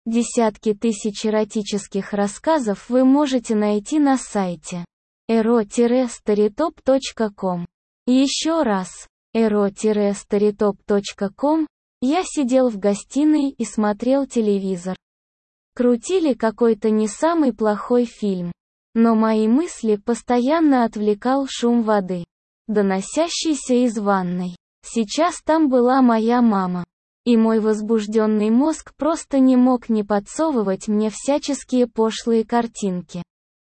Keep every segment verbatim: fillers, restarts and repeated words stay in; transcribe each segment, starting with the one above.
Десятки тысяч эротических рассказов вы можете найти на сайте эро старитоп точка ком. Еще раз, эро старитоп точка ком. Я сидел в гостиной и смотрел телевизор. Крутили какой-то не самый плохой фильм. Но мои мысли постоянно отвлекал шум воды, доносящийся из ванной. Сейчас там была моя мама. И мой возбужденный мозг просто не мог не подсовывать мне всяческие пошлые картинки,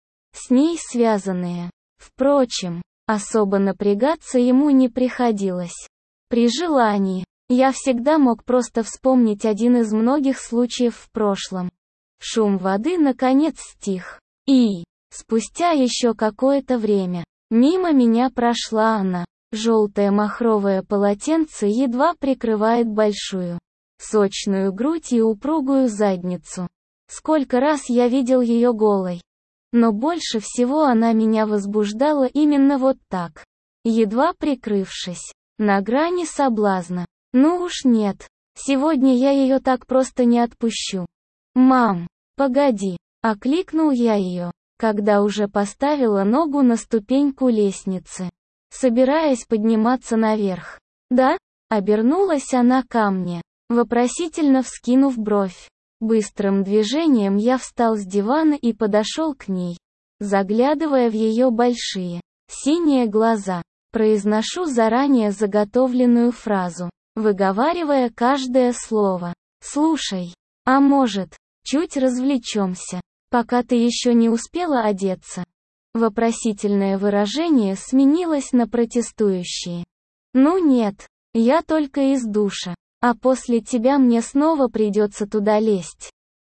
с ней связанные. Впрочем, особо напрягаться ему не приходилось. При желании, я всегда мог просто вспомнить один из многих случаев в прошлом. Шум воды наконец стих. И, спустя еще какое-то время, мимо меня прошла она. Желтое махровое полотенце едва прикрывает большую, сочную грудь и упругую задницу. Сколько раз я видел ее голой. Но больше всего она меня возбуждала именно вот так, едва прикрывшись, на грани соблазна. Ну уж нет, сегодня я ее так просто не отпущу. «Мам, погоди», — окликнул я ее, когда уже поставила ногу на ступеньку лестницы, собираясь подниматься наверх. «Да?» — обернулась она ко мне, вопросительно вскинув бровь. Быстрым движением я встал с дивана и подошел к ней, заглядывая в ее большие, синие глаза. Произношу заранее заготовленную фразу, выговаривая каждое слово. «Слушай, а может, чуть развлечемся, пока ты еще не успела одеться?» Вопросительное выражение сменилось на протестующие. «Ну нет, я только из душа, а после тебя мне снова придется туда лезть».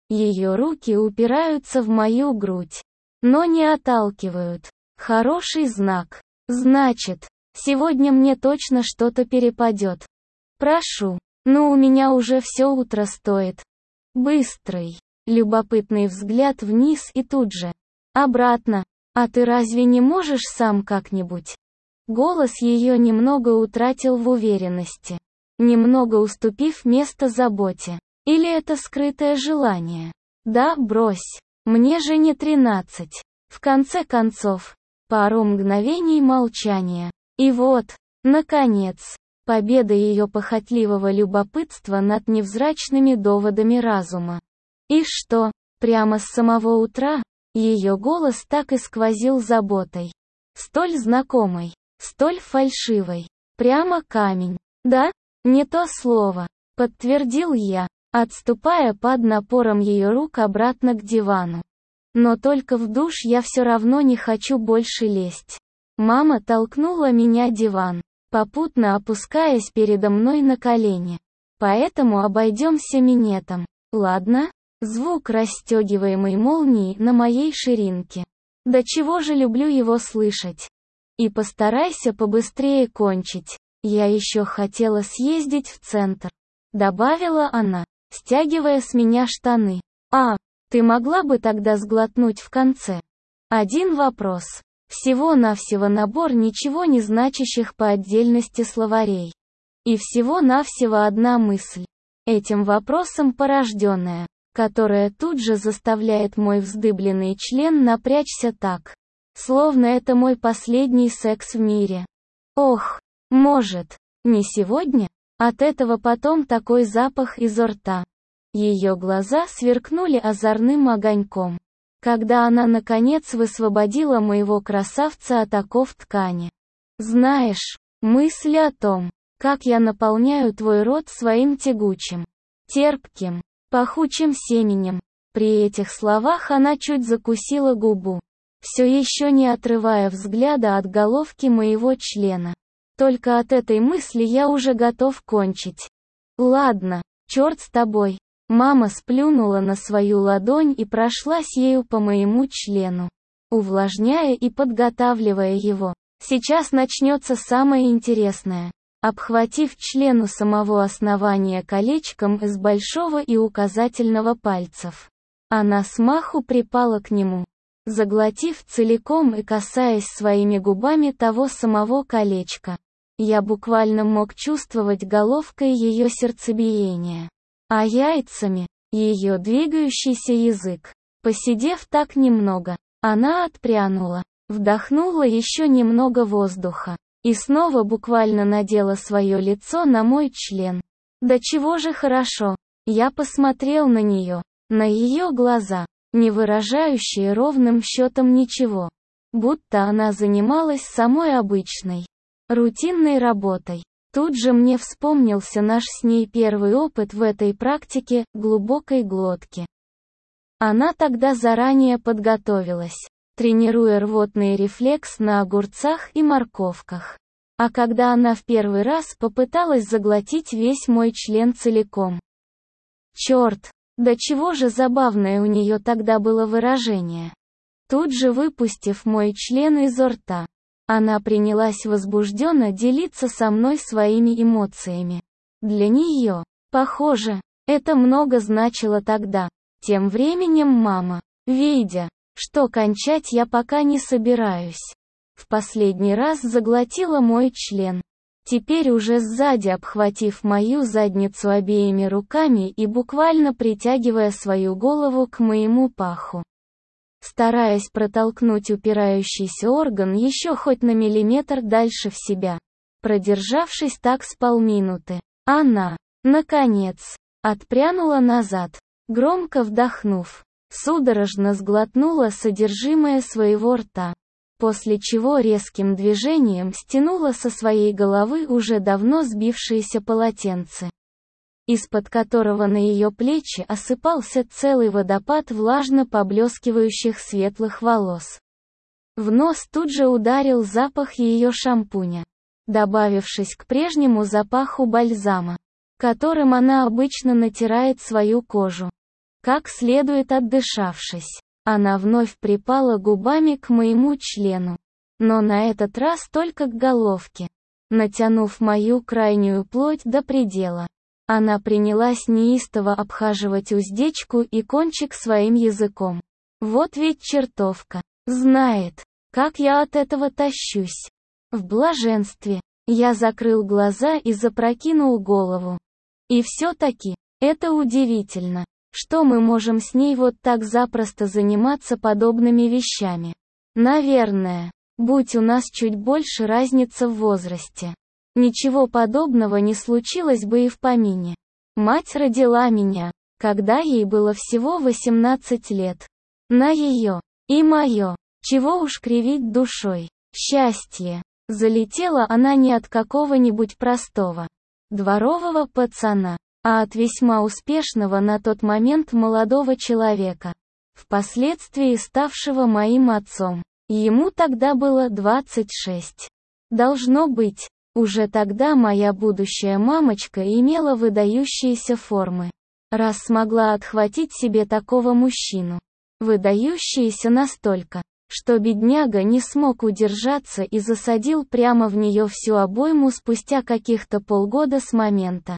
Ее руки упираются в мою грудь, но не отталкивают. Хороший знак. Значит, сегодня мне точно что-то перепадет. Прошу, но у меня уже все утро стоит. Быстрый, любопытный взгляд вниз и тут же обратно. «А ты разве не можешь сам как-нибудь?» Голос ее немного утратил в уверенности, немного уступив место заботе. Или это скрытое желание? Да, брось. Мне же не тринадцать. В конце концов, пару мгновений молчания. И вот, наконец, победа ее похотливого любопытства над невзрачными доводами разума. И что, прямо с самого утра? Ее голос так и сквозил заботой. Столь знакомой, столь фальшивой. Прямо камень. Да? Не то слово. Подтвердил я, отступая под напором ее рук обратно к дивану. Но только в душ я все равно не хочу больше лезть. Мама толкнула меня диван, попутно опускаясь передо мной на колени. Поэтому обойдемся минетом. Ладно? Звук расстегиваемой молнии на моей ширинке. Да чего же люблю его слышать. И постарайся побыстрее кончить. Я еще хотела съездить в центр. Добавила она, стягивая с меня штаны. А, ты могла бы тогда сглотнуть в конце? Один вопрос. Всего-навсего набор ничего не значащих по отдельности словарей. И всего-навсего одна мысль. Этим вопросом порожденная, которая тут же заставляет мой вздыбленный член напрячься так, словно это мой последний секс в мире. Ох, может, не сегодня? От этого потом такой запах изо рта. Ее глаза сверкнули озорным огоньком, когда она наконец высвободила моего красавца от оков ткани. Знаешь, мысли о том, как я наполняю твой рот своим тягучим, терпким, пахучим семенем. При этих словах она чуть закусила губу, все еще не отрывая взгляда от головки моего члена. Только от этой мысли я уже готов кончить. Ладно, черт с тобой. Мама сплюнула на свою ладонь и прошлась ею по моему члену, увлажняя и подготавливая его. Сейчас начнется самое интересное. Обхватив член у самого основания колечком из большого и указательного пальцев, она смаху припала к нему, заглотив целиком и касаясь своими губами того самого колечка. Я буквально мог чувствовать головкой ее сердцебиение. А яйцами, ее двигающийся язык. Посидев так немного, она отпрянула, вдохнула еще немного воздуха и снова буквально надела свое лицо на мой член. Да чего же хорошо. Я посмотрел на нее, на ее глаза, не выражающие ровным счетом ничего. Будто она занималась самой обычной, рутинной работой. Тут же мне вспомнился наш с ней первый опыт в этой практике глубокой глотки. Она тогда заранее подготовилась, тренируя рвотный рефлекс на огурцах и морковках. А когда она в первый раз попыталась заглотить весь мой член целиком. Черт, да чего же забавное у нее тогда было выражение. Тут же выпустив мой член изо рта, она принялась возбужденно делиться со мной своими эмоциями. Для нее, похоже, это много значило тогда. Тем временем мама, видя, что кончать я пока не собираюсь, в последний раз заглотила мой член. Теперь уже сзади обхватив мою задницу обеими руками и буквально притягивая свою голову к моему паху. Стараясь протолкнуть упирающийся орган еще хоть на миллиметр дальше в себя. Продержавшись так с полминуты, она, наконец, отпрянула назад, громко вдохнув, судорожно сглотнула содержимое своего рта. После чего резким движением стянула со своей головы уже давно сбившееся полотенце, из-под которого на ее плечи осыпался целый водопад влажно поблескивающих светлых волос. В нос тут же ударил запах ее шампуня, добавившись к прежнему запаху бальзама, которым она обычно натирает свою кожу. Как следует отдышавшись, она вновь припала губами к моему члену, но на этот раз только к головке. Натянув мою крайнюю плоть до предела, она принялась неистово обхаживать уздечку и кончик своим языком. Вот ведь чертовка, знает, как я от этого тащусь. В блаженстве, я закрыл глаза и запрокинул голову. И все-таки, это удивительно, что мы можем с ней вот так запросто заниматься подобными вещами. Наверное, будь у нас чуть больше разница в возрасте, ничего подобного не случилось бы и в помине. Мать родила меня, когда ей было всего восемнадцать лет. На ее и мое, чего уж кривить душой, счастье. Залетела она не от какого-нибудь простого дворового пацана, а от весьма успешного на тот момент молодого человека, впоследствии ставшего моим отцом. Ему тогда было двадцать шесть. Должно быть, уже тогда моя будущая мамочка имела выдающиеся формы, раз смогла отхватить себе такого мужчину. Выдающиеся настолько, что бедняга не смог удержаться и засадил прямо в нее всю обойму спустя каких-то полгода с момента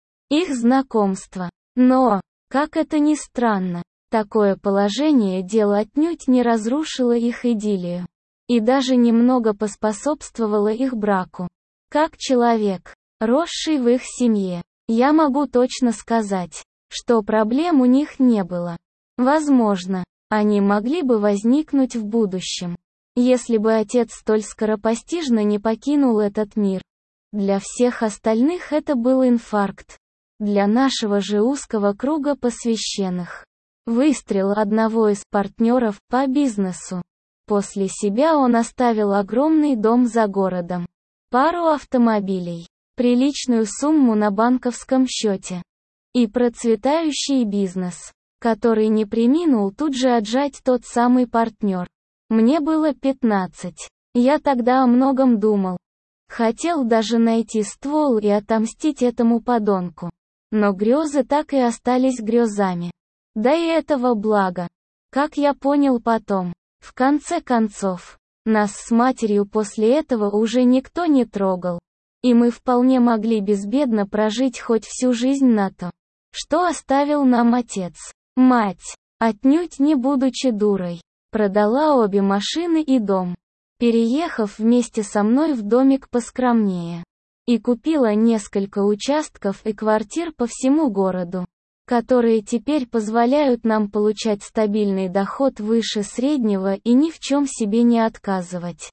их знакомства. Но, как это ни странно, такое положение дел отнюдь не разрушило их идиллию. И даже немного поспособствовало их браку. Как человек, росший в их семье, я могу точно сказать, что проблем у них не было. Возможно, они могли бы возникнуть в будущем, если бы отец столь скоропостижно не покинул этот мир. Для всех остальных это был инфаркт. Для нашего же узкого круга посвященных. Выстрел одного из партнеров по бизнесу. После себя он оставил огромный дом за городом, пару автомобилей, приличную сумму на банковском счете и процветающий бизнес, который не преминул тут же отжать тот самый партнер. Мне было пятнадцать. Я тогда о многом думал. Хотел даже найти ствол и отомстить этому подонку. Но грезы так и остались грезами. Да и этого блага. Как я понял потом, в конце концов, нас с матерью после этого уже никто не трогал. И мы вполне могли безбедно прожить хоть всю жизнь на то, что оставил нам отец. Мать, отнюдь не будучи дурой, продала обе машины и дом, переехав вместе со мной в домик поскромнее. И купила несколько участков и квартир по всему городу. которые теперь позволяют нам получать стабильный доход выше среднего и ни в чем себе не отказывать.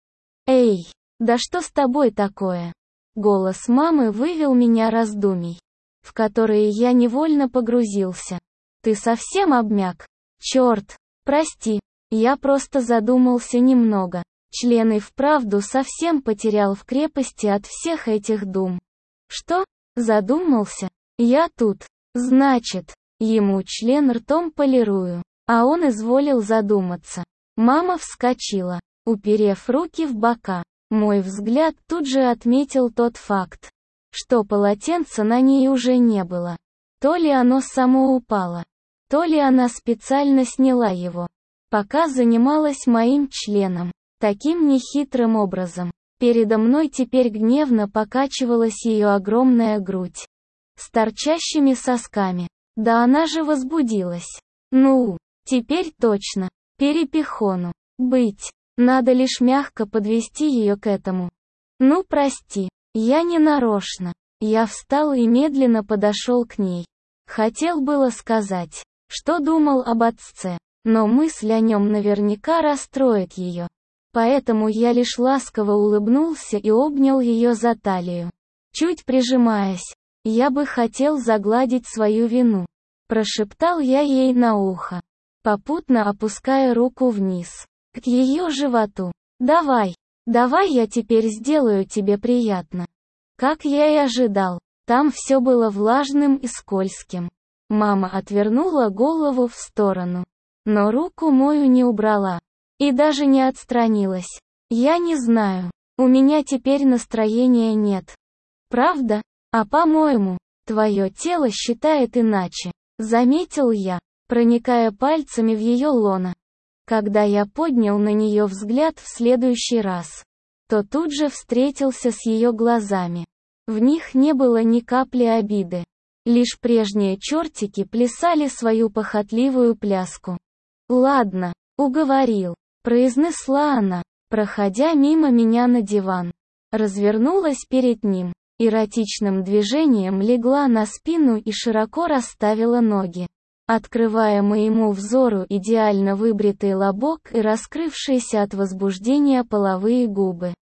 Эй, да что с тобой такое? Голос мамы вывел меня раздумий, в которые я невольно погрузился. Ты совсем обмяк? Черт, прости, я просто задумался немного. Член и вправду совсем потерял в крепости от всех этих дум. Что? Задумался? Я тут. Значит, ему член ртом полирую. А он изволил задуматься. Мама вскочила, уперев руки в бока. Мой взгляд тут же отметил тот факт, что полотенца на ней уже не было. То ли оно само упало, то ли она специально сняла его, пока занималась моим членом. Таким нехитрым образом, передо мной теперь гневно покачивалась ее огромная грудь с торчащими сосками. Да она же возбудилась. Ну, теперь точно. Перепихону. Быть. Надо лишь мягко подвести ее к этому. Ну прости, я не нарочно. Я встал и медленно подошел к ней. Хотел было сказать, что думал об отце, но мысль о нем наверняка расстроит ее. Поэтому я лишь ласково улыбнулся и обнял ее за талию. Чуть прижимаясь, я бы хотел загладить свою вину. Прошептал я ей на ухо, попутно опуская руку вниз, к ее животу. Давай, давай я теперь сделаю тебе приятно. Как я и ожидал, там все было влажным и скользким. Мама отвернула голову в сторону, но руку мою не убрала. И даже не отстранилась. Я не знаю, у меня теперь настроения нет. Правда? А по-моему, твое тело считает иначе. Заметил я, проникая пальцами в ее лоно. Когда я поднял на нее взгляд в следующий раз, то тут же встретился с ее глазами. В них не было ни капли обиды. Лишь прежние чертики плясали свою похотливую пляску. Ладно, уговорил. Произнесла она, проходя мимо меня на диван. Развернулась перед ним, эротичным движением легла на спину и широко расставила ноги, открывая моему взору идеально выбритый лобок и раскрывшиеся от возбуждения половые губы.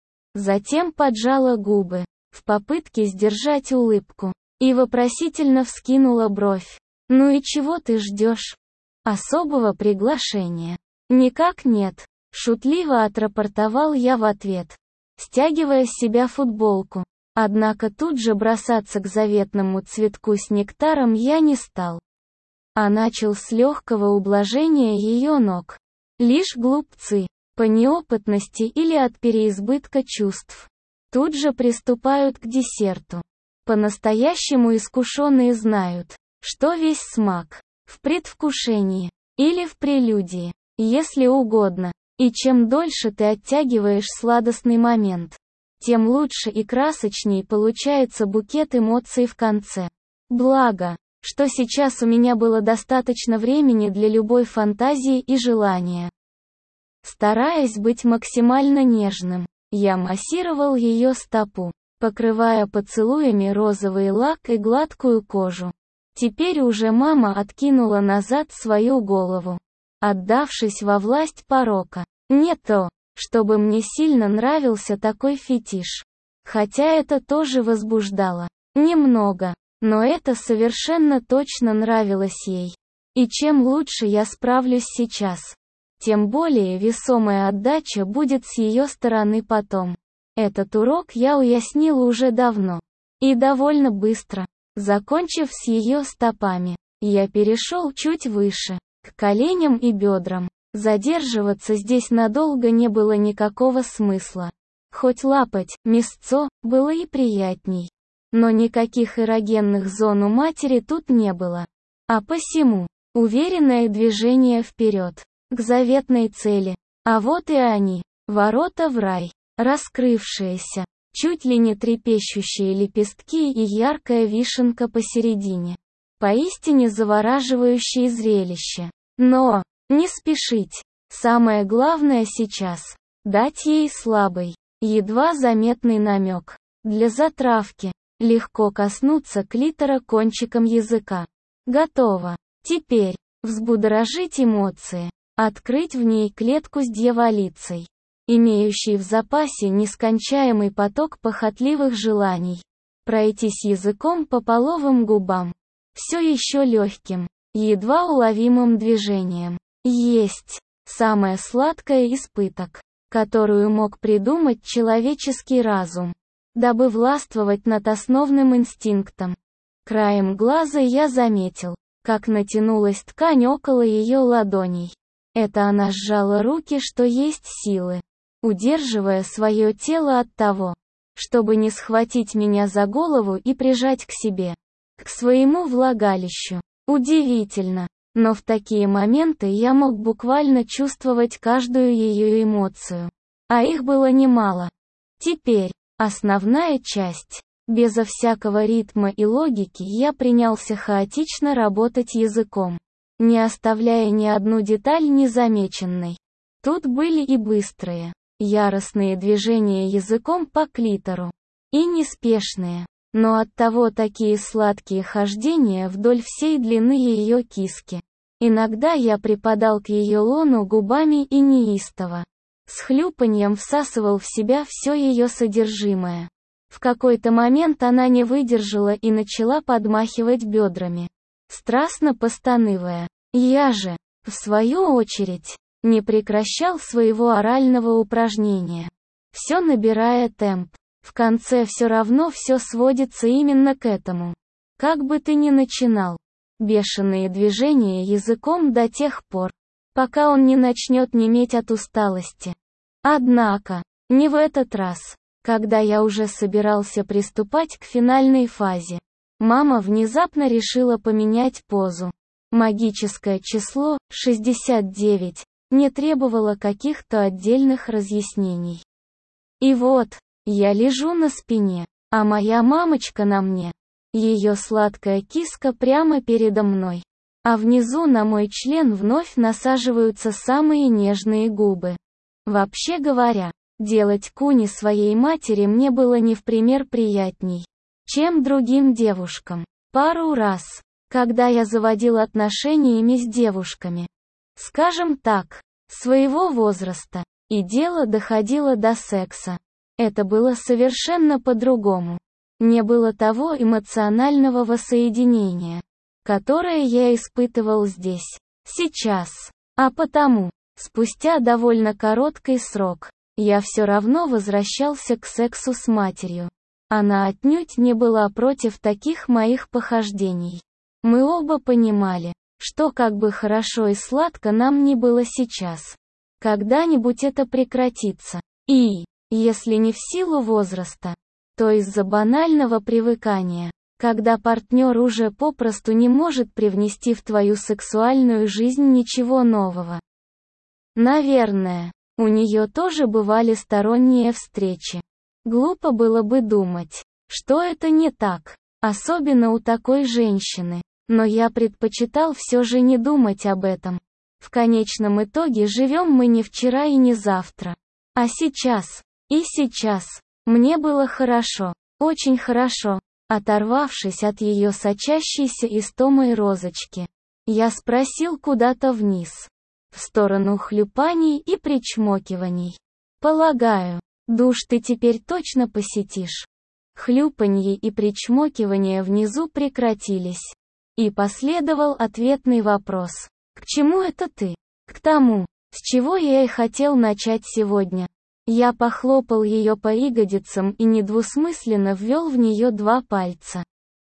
Затем поджала губы, в попытке сдержать улыбку, и вопросительно вскинула бровь. «Ну и чего ты ждешь? Особого приглашения?» «Никак нет», — шутливо отрапортовал я в ответ, стягивая с себя футболку. Однако тут же бросаться к заветному цветку с нектаром я не стал, а начал с легкого ублажения ее ног. Лишь глупцы, по неопытности или от переизбытка чувств, тут же приступают к десерту. По-настоящему искушенные знают, что весь смак в предвкушении или в прелюдии. Если угодно, и чем дольше ты оттягиваешь сладостный момент, тем лучше и красочней получается букет эмоций в конце. Благо, что сейчас у меня было достаточно времени для любой фантазии и желания. Стараясь быть максимально нежным, я массировал ее стопу, покрывая поцелуями розовый лак и гладкую кожу. Теперь уже мама откинула назад свою голову, отдавшись во власть порока. Не то, чтобы мне сильно нравился такой фетиш. Хотя это тоже возбуждало. Немного, но это совершенно точно нравилось ей. И чем лучше я справлюсь сейчас, тем более весомая отдача будет с ее стороны потом. Этот урок я уяснила уже давно. И довольно быстро. Закончив с ее стопами, я перешел чуть выше, к коленям и бедрам. Задерживаться здесь надолго не было никакого смысла. Хоть лапать, мясцо, было и приятней. Но никаких эрогенных зон у матери тут не было. А посему, уверенное движение вперед, к заветной цели. А вот и они, ворота в рай, раскрывшиеся, чуть ли не трепещущие лепестки и яркая вишенка посередине. Поистине завораживающее зрелище. Но, не спешить. Самое главное сейчас – дать ей слабый, едва заметный намек. Для затравки, легко коснуться клитора кончиком языка. Готово. Теперь, взбудоражить эмоции, открыть в ней клетку с дьяволицей, имеющей в запасе нескончаемый поток похотливых желаний, пройтись языком по половым губам, все еще легким, едва уловимым движением. Есть самое сладкое испыток, которую мог придумать человеческий разум, дабы властвовать над основным инстинктом. Краем глаза я заметил, как натянулась ткань около ее ладоней. Это она сжала руки, что есть силы, удерживая свое тело от того, чтобы не схватить меня за голову и прижать к себе, к своему влагалищу. Удивительно, но в такие моменты я мог буквально чувствовать каждую ее эмоцию. А их было немало. Теперь, основная часть. Безо всякого ритма и логики я принялся хаотично работать языком, не оставляя ни одну деталь незамеченной. Тут были и быстрые, яростные движения языком по клитору, и неспешные, но оттого такие сладкие хождения вдоль всей длины ее киски. Иногда я припадал к ее лону губами и неистово, с хлюпаньем всасывал в себя все ее содержимое. В какой-то момент она не выдержала и начала подмахивать бедрами, страстно постанывая. Я же, в свою очередь, не прекращал своего орального упражнения, все набирая темп. В конце все равно все сводится именно к этому. Как бы ты ни начинал, бешеные движения языком до тех пор, пока он не начнет неметь от усталости. Однако, не в этот раз. Когда я уже собирался приступать к финальной фазе, мама внезапно решила поменять позу. Магическое число, шестьдесят девять, не требовало каких-то отдельных разъяснений. И вот, я лежу на спине, а моя мамочка на мне. Ее сладкая киска прямо передо мной. А внизу на мой член вновь насаживаются самые нежные губы. Вообще говоря, делать куни своей матери мне было не в пример приятней, чем другим девушкам. Пару раз, когда я заводил отношениями с девушками, скажем так, своего возраста, и дело доходило до секса, это было совершенно по-другому. Не было того эмоционального воссоединения, которое я испытывал здесь, сейчас. А потому, спустя довольно короткий срок, я все равно возвращался к сексу с матерью. Она отнюдь не была против таких моих похождений. Мы оба понимали, что как бы хорошо и сладко нам ни было сейчас, когда-нибудь это прекратится. И, если не в силу возраста, то из-за банального привыкания, когда партнер уже попросту не может привнести в твою сексуальную жизнь ничего нового. Наверное, у нее тоже бывали сторонние встречи. Глупо было бы думать, что это не так, особенно у такой женщины, но я предпочитал все же не думать об этом. В конечном итоге живем мы не вчера и не завтра, а сейчас. И сейчас. Мне было хорошо, очень хорошо. Оторвавшись от ее сочащейся истомой розочки, я спросил куда-то вниз, в сторону хлюпаний и причмокиваний. Полагаю, душ ты теперь точно посетишь. Хлюпанье и причмокивания внизу прекратились. И последовал ответный вопрос. К чему это ты? К тому, с чего я и хотел начать сегодня. Я похлопал ее по ягодицам и недвусмысленно ввел в нее два пальца.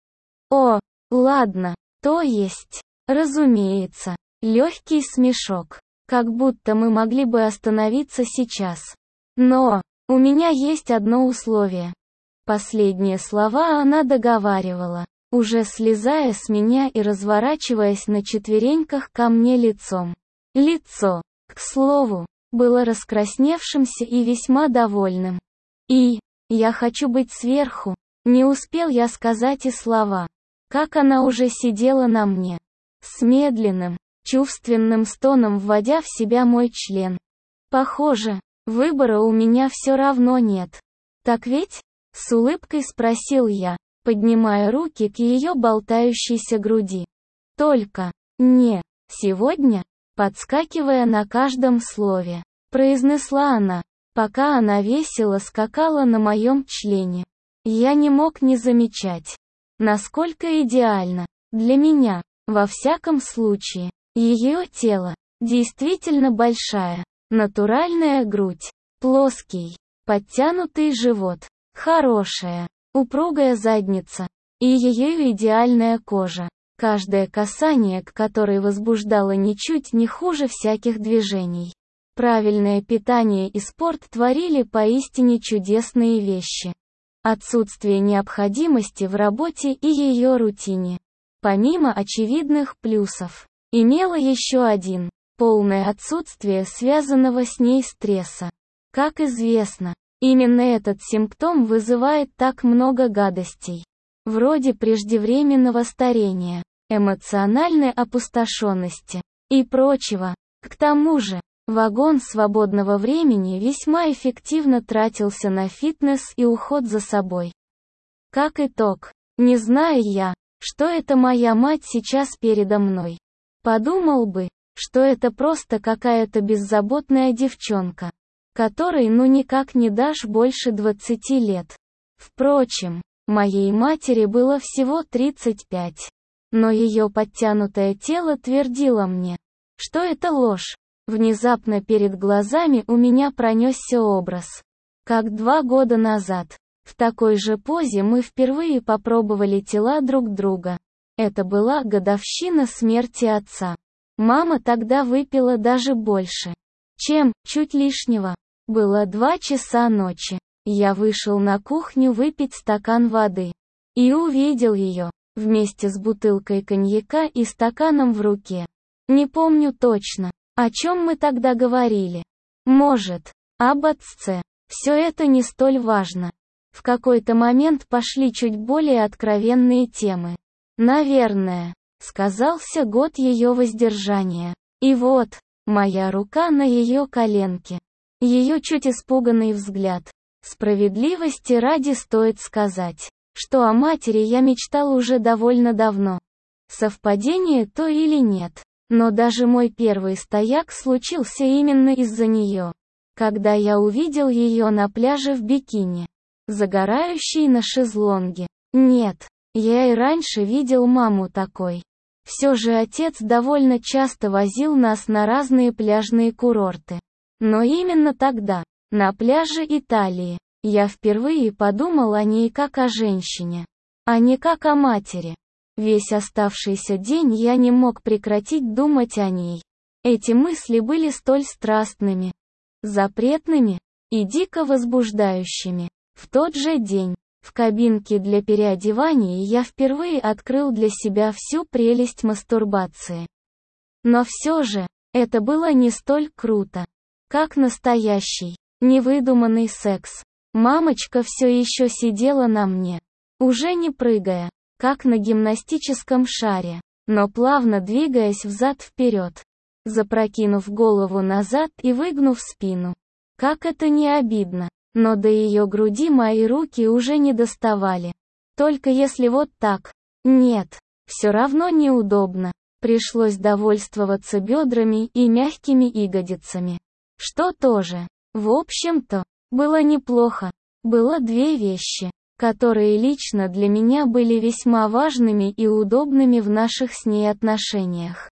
О, ладно, то есть, разумеется, легкий смешок, как будто мы могли бы остановиться сейчас. Но, у меня есть одно условие. Последние слова она договаривала, уже слезая с меня и разворачиваясь на четвереньках ко мне лицом. Лицо, к слову, было раскрасневшимся и весьма довольным. И, я хочу быть сверху, не успел я сказать и слова, как она уже сидела на мне, с медленным, чувственным стоном вводя в себя мой член. Похоже, выбора у меня все равно нет. Так ведь? С улыбкой спросил я, поднимая руки к ее болтающейся груди. Только не сегодня, подскакивая на каждом слове, произнесла она, пока она весело скакала на моем члене. Я не мог не замечать, насколько идеально, для меня, во всяком случае, ее тело, действительно большая, натуральная грудь, плоский, подтянутый живот, хорошая, упругая задница, и ее идеальная кожа, каждое касание к которой возбуждало ничуть не хуже всяких движений. Правильное питание и спорт творили поистине чудесные вещи. Отсутствие необходимости в работе и ее рутине, помимо очевидных плюсов, имело еще один – полное отсутствие связанного с ней стресса. Как известно, именно этот симптом вызывает так много гадостей, вроде преждевременного старения, эмоциональной опустошенности и прочего. К тому же, вагон свободного времени весьма эффективно тратился на фитнес и уход за собой. Как итог, не зная я, что это моя мать сейчас передо мной, подумал бы, что это просто какая-то беззаботная девчонка, которой ну никак не дашь больше двадцати лет. Впрочем, моей матери было всего тридцать пять, но ее подтянутое тело твердило мне, что это ложь. Внезапно перед глазами у меня пронесся образ, как два года назад. В такой же позе мы впервые попробовали тела друг друга. Это была годовщина смерти отца. Мама тогда выпила даже больше, чем чуть лишнего. Было два часа ночи. Я вышел на кухню выпить стакан воды. И увидел ее, вместе с бутылкой коньяка и стаканом в руке. Не помню точно, о чем мы тогда говорили. Может, об отце. Все это не столь важно. В какой-то момент пошли чуть более откровенные темы. Наверное, сказался год ее воздержания. И вот, моя рука на ее коленке. Ее чуть испуганный взгляд. Справедливости ради стоит сказать, что о матери я мечтал уже довольно давно. Совпадение то или нет, но даже мой первый стояк случился именно из-за нее. Когда я увидел ее на пляже в бикини, загорающей на шезлонге. Нет, я и раньше видел маму такой. Все же отец довольно часто возил нас на разные пляжные курорты. Но именно тогда, на пляже Италии, я впервые подумал о ней как о женщине, а не как о матери. Весь оставшийся день я не мог прекратить думать о ней. Эти мысли были столь страстными, запретными и дико возбуждающими. В тот же день, в кабинке для переодевания я впервые открыл для себя всю прелесть мастурбации. Но все же, это было не столь круто, как настоящий, невыдуманный секс. Мамочка все еще сидела на мне, уже не прыгая, как на гимнастическом шаре, но плавно двигаясь взад-вперед, запрокинув голову назад и выгнув спину. Как это не обидно, но до ее груди мои руки уже не доставали. Только если вот так. Нет, все равно неудобно. Пришлось довольствоваться бедрами и мягкими ягодицами. Что тоже, в общем-то, было неплохо. Было две вещи, которые лично для меня были весьма важными и удобными в наших с ней отношениях.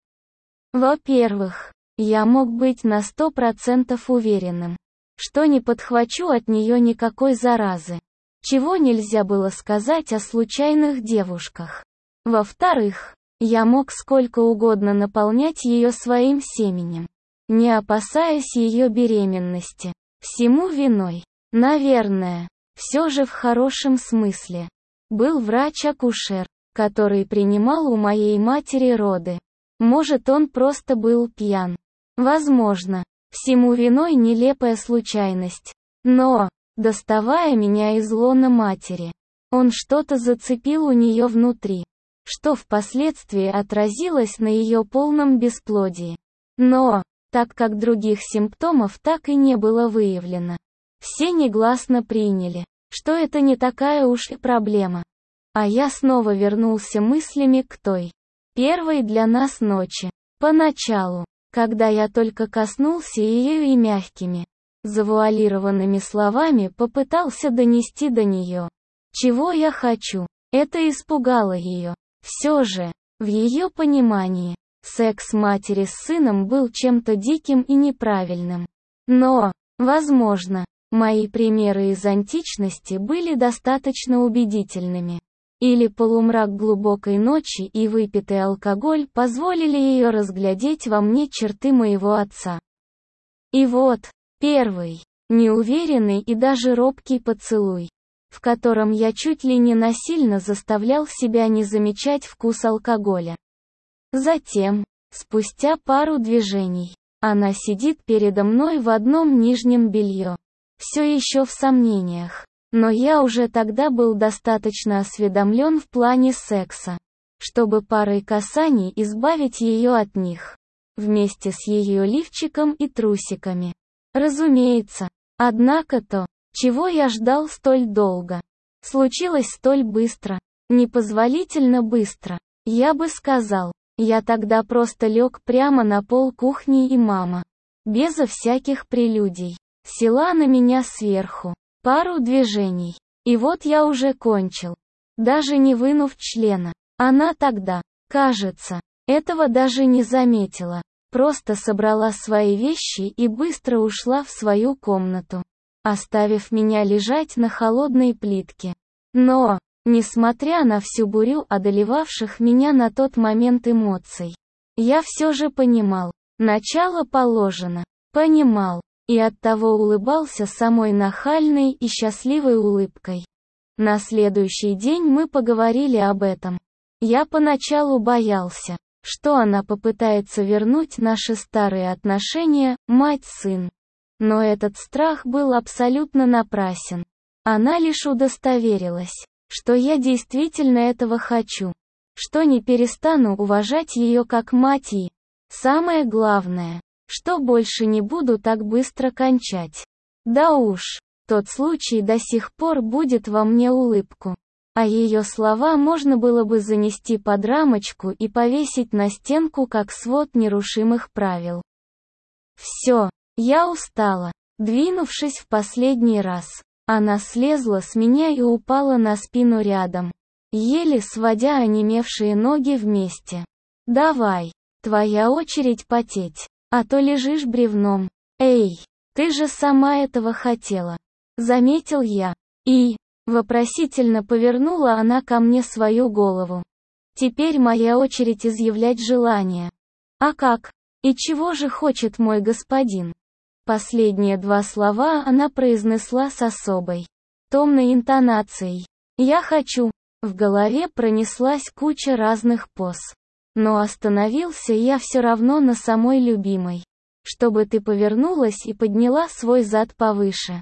Во-первых, я мог быть на сто процентов уверенным, что не подхвачу от нее никакой заразы, чего нельзя было сказать о случайных девушках. Во-вторых, я мог сколько угодно наполнять ее своим семенем, не опасаясь ее беременности. Всему виной, наверное, все же в хорошем смысле, был врач-акушер, который принимал у моей матери роды. Может, он просто был пьян. Возможно, всему виной нелепая случайность. Но, доставая меня из лона матери, он что-то зацепил у нее внутри, что впоследствии отразилось на ее полном бесплодии. Но, так как других симптомов так и не было выявлено, все негласно приняли, что это не такая уж и проблема. А я снова вернулся мыслями к той первой для нас ночи. Поначалу, когда я только коснулся ее и мягкими, завуалированными словами попытался донести до нее, чего я хочу, это испугало ее. Все же, в ее понимании, секс матери с сыном был чем-то диким и неправильным. Но, возможно, мои примеры из античности были достаточно убедительными. Или полумрак глубокой ночи и выпитый алкоголь позволили ее разглядеть во мне черты моего отца. И вот, первый, неуверенный и даже робкий поцелуй, в котором я чуть ли не насильно заставлял себя не замечать вкус алкоголя. Затем, спустя пару движений, она сидит передо мной в одном нижнем белье. Все еще в сомнениях. Но я уже тогда был достаточно осведомлен в плане секса, чтобы парой касаний избавить ее от них, вместе с ее лифчиком и трусиками. Разумеется. Однако то, чего я ждал столь долго, случилось столь быстро, непозволительно быстро. Я бы сказал, я тогда просто лег прямо на пол кухни, и мама, безо всяких прелюдий, села на меня сверху. Пару движений. И вот я уже кончил. Даже не вынув члена. Она тогда, кажется, этого даже не заметила. Просто собрала свои вещи и быстро ушла в свою комнату, оставив меня лежать на холодной плитке. Но, несмотря на всю бурю одолевавших меня на тот момент эмоций, я все же понимал, начало положено. Понимал. И оттого улыбался самой нахальной и счастливой улыбкой. На следующий день мы поговорили об этом. Я поначалу боялся, что она попытается вернуть наши старые отношения, мать-сын. Но этот страх был абсолютно напрасен. Она лишь удостоверилась, что я действительно этого хочу, что не перестану уважать ее как мать и, самое главное, что больше не буду так быстро кончать. Да уж, тот случай до сих пор будет во мне улыбку. А ее слова можно было бы занести под рамочку и повесить на стенку как свод нерушимых правил. Все, я устала. Двинувшись в последний раз, она слезла с меня и упала на спину рядом, еле сводя онемевшие ноги вместе. «Давай, твоя очередь потеть. А то лежишь бревном. Эй, ты же сама этого хотела», — заметил я. И, вопросительно повернула она ко мне свою голову. Теперь моя очередь изъявлять желание. А как? И чего же хочет мой господин? Последние два слова она произнесла с особой, томной интонацией. Я хочу. В голове пронеслась куча разных поз. Но остановился я все равно на самой любимой. Чтобы ты повернулась и подняла свой зад повыше.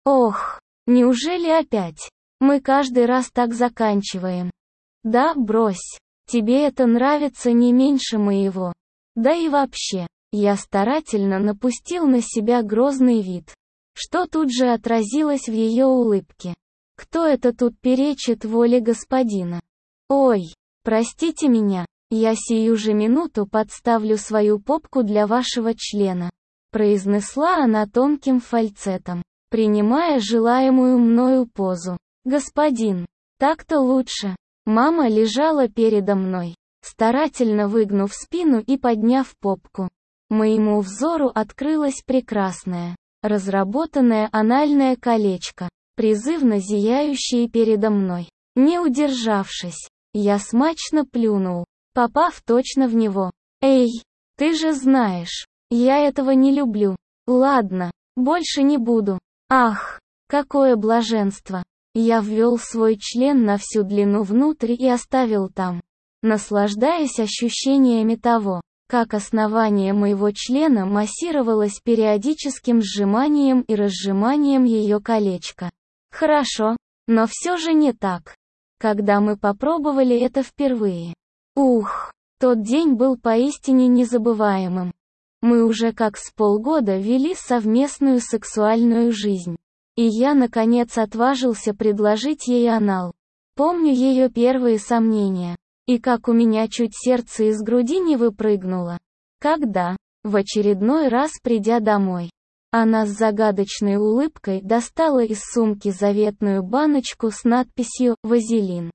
Ох, неужели опять? Мы каждый раз так заканчиваем. Да, брось. Тебе это нравится не меньше моего. Да и вообще, я старательно напустил на себя грозный вид, что тут же отразилось в ее улыбке. Кто это тут перечит воле господина? Ой, простите меня. «Я сию же минуту подставлю свою попку для вашего члена», произнесла она тонким фальцетом, принимая желаемую мною позу. «Господин, так-то лучше». Мама лежала передо мной, старательно выгнув спину и подняв попку. Моему взору открылось прекрасное, разработанное анальное колечко, призывно зияющее передо мной. Не удержавшись, я смачно плюнул, попав точно в него. «Эй, ты же знаешь, я этого не люблю. Ладно, больше не буду». Ах, какое блаженство! Я ввел свой член на всю длину внутрь и оставил там, наслаждаясь ощущениями того, как основание моего члена массировалось периодическим сжиманием и разжиманием ее колечка. Хорошо, но все же не так. Когда мы попробовали это впервые. Ух, тот день был поистине незабываемым. Мы уже как с полгода вели совместную сексуальную жизнь. И я наконец отважился предложить ей анал. Помню ее первые сомнения. И как у меня чуть сердце из груди не выпрыгнуло. Когда, в очередной раз придя домой, она с загадочной улыбкой достала из сумки заветную баночку с надписью «Вазелин».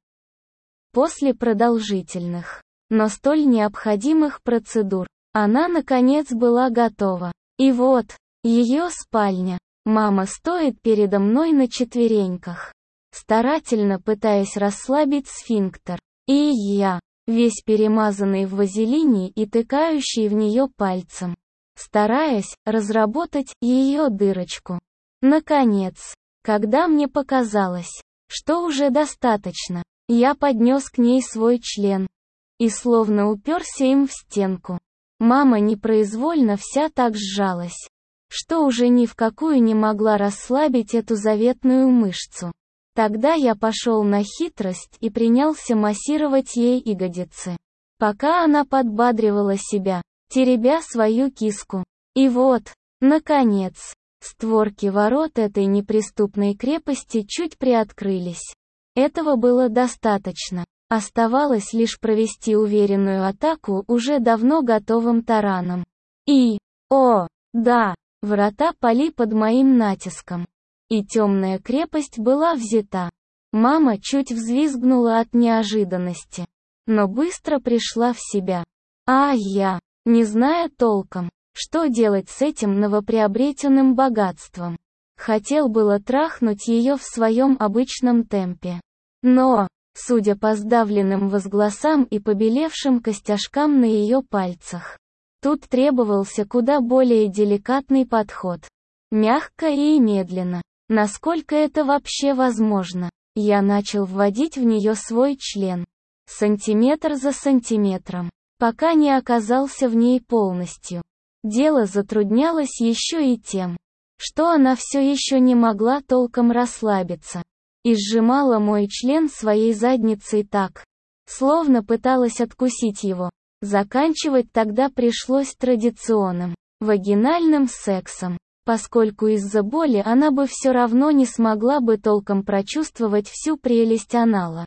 После продолжительных, но столь необходимых процедур, она наконец была готова. И вот, ее спальня. Мама стоит передо мной на четвереньках, старательно пытаясь расслабить сфинктер. И я, весь перемазанный в вазелине и тыкающий в нее пальцем, стараясь разработать ее дырочку. Наконец, когда мне показалось, что уже достаточно, я поднес к ней свой член и словно уперся им в стенку. Мама непроизвольно вся так сжалась, что уже ни в какую не могла расслабить эту заветную мышцу. Тогда я пошел на хитрость и принялся массировать ей ягодицы, пока она подбадривала себя, теребя свою киску. И вот, наконец, створки ворот этой неприступной крепости чуть приоткрылись. Этого было достаточно. Оставалось лишь провести уверенную атаку уже давно готовым тараном. И, о, да, врата пали под моим натиском. И темная крепость была взята. Мама чуть взвизгнула от неожиданности, но быстро пришла в себя. А я, не зная толком, что делать с этим новоприобретенным богатством, хотел было трахнуть ее в своем обычном темпе. Но, судя по сдавленным возгласам и побелевшим костяшкам на ее пальцах, тут требовался куда более деликатный подход. Мягко и медленно. Насколько это вообще возможно, я начал вводить в нее свой член, сантиметр за сантиметром, пока не оказался в ней полностью. Дело затруднялось еще и тем, что она все еще не могла толком расслабиться, и сжимала мой член своей задницей так, словно пыталась откусить его. Заканчивать тогда пришлось традиционным, вагинальным сексом, поскольку из-за боли она бы все равно не смогла бы толком прочувствовать всю прелесть анала.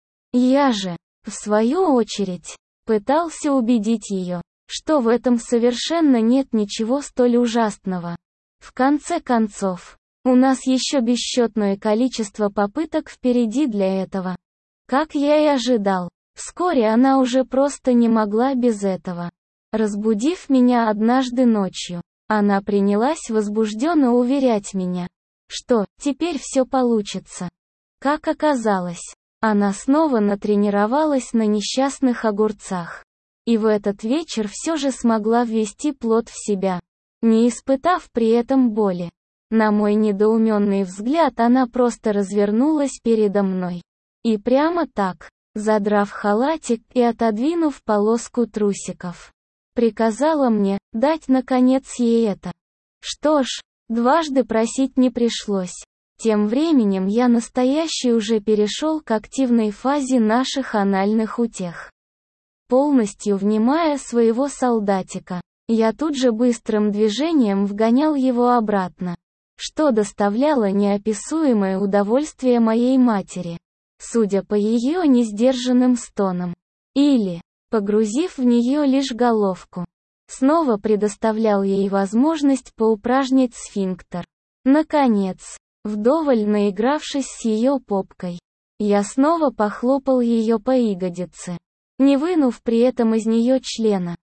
Я же, в свою очередь, пытался убедить ее, что в этом совершенно нет ничего столь ужасного. В конце концов, у нас еще бесчетное количество попыток впереди для этого. Как я и ожидал, вскоре она уже просто не могла без этого. Разбудив меня однажды ночью, она принялась возбужденно уверять меня, что теперь все получится. Как оказалось, она снова натренировалась на несчастных огурцах. И в этот вечер все же смогла ввести плод в себя, не испытав при этом боли. На мой недоуменный взгляд она просто развернулась передо мной. И прямо так, задрав халатик и отодвинув полоску трусиков, приказала мне дать наконец ей это. Что ж, дважды просить не пришлось. Тем временем я настоящий уже перешел к активной фазе наших анальных утех. Полностью внимая своего солдатика, я тут же быстрым движением вгонял его обратно, что доставляло неописуемое удовольствие моей матери, судя по ее несдержанным стонам. Или, погрузив в нее лишь головку, снова предоставлял ей возможность поупражнить сфинктер. Наконец, вдоволь наигравшись с ее попкой, я снова похлопал ее по ягодице, не вынув при этом из нее члена.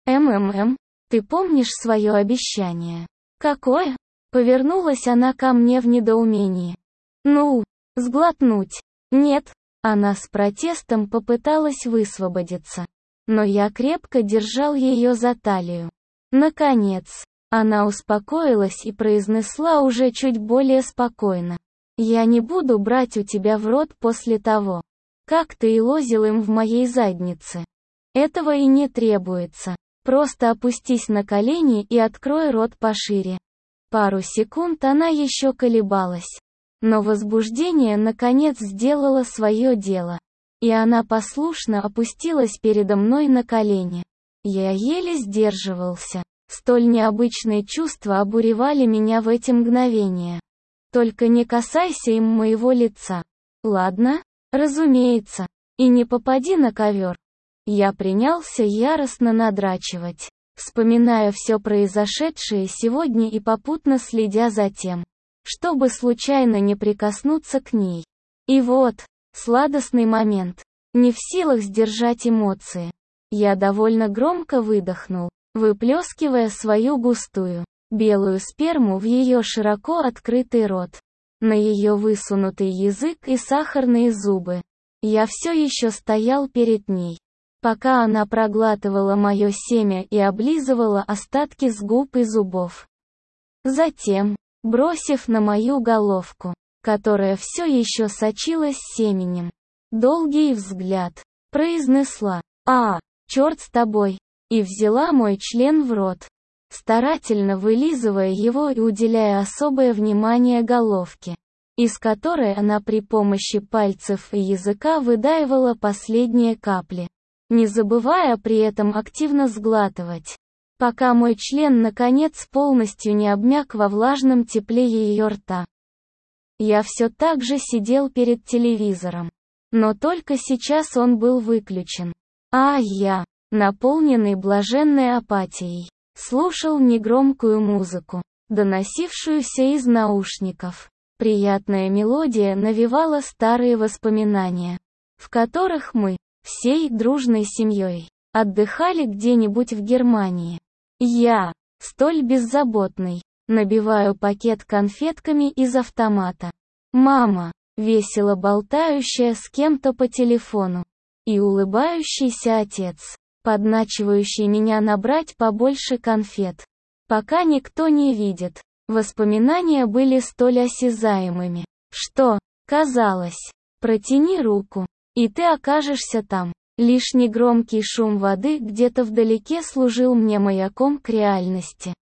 «МММ, ты помнишь свое обещание?» «Какое?» Повернулась она ко мне в недоумении. «Ну, сглотнуть». «Нет». Она с протестом попыталась высвободиться, но я крепко держал ее за талию. Наконец, она успокоилась и произнесла уже чуть более спокойно. «Я не буду брать у тебя в рот после того, как ты илозил им в моей заднице. Этого и не требуется. Просто опустись на колени и открой рот пошире». Пару секунд она еще колебалась. Но возбуждение наконец сделало свое дело. И она послушно опустилась передо мной на колени. Я еле сдерживался. Столь необычные чувства обуревали меня в эти мгновения. «Только не касайся им моего лица». «Ладно?» «Разумеется». И не попади на ковер. Я принялся яростно надрачивать, вспоминая все произошедшее сегодня и попутно следя за тем, чтобы случайно не прикоснуться к ней. И вот, сладостный момент. Не в силах сдержать эмоции. Я довольно громко выдохнул, выплескивая свою густую, белую сперму в ее широко открытый рот, на ее высунутый язык и сахарные зубы. Я все еще стоял перед ней, пока она проглатывала мое семя и облизывала остатки с губ и зубов. Затем, бросив на мою головку, которая все еще сочилась семенем, долгий взгляд, произнесла: «А, черт с тобой», и взяла мой член в рот, старательно вылизывая его и уделяя особое внимание головке, из которой она при помощи пальцев и языка выдаивала последние капли, не забывая при этом активно сглатывать, пока мой член наконец полностью не обмяк во влажном тепле ее рта. Я все так же сидел перед телевизором, но только сейчас он был выключен. А я, наполненный блаженной апатией, слушал негромкую музыку, доносившуюся из наушников. Приятная мелодия навевала старые воспоминания, в которых мы, всей дружной семьей, отдыхали где-нибудь в Германии. Я, столь беззаботный, набиваю пакет конфетками из автомата. Мама, весело болтающая с кем-то по телефону. И улыбающийся отец, подначивающий меня набрать побольше конфет, пока никто не видит. Воспоминания были столь осязаемыми, что, казалось, протяни руку, и ты окажешься там. Лишь негромкий шум воды где-то вдалеке служил мне маяком к реальности.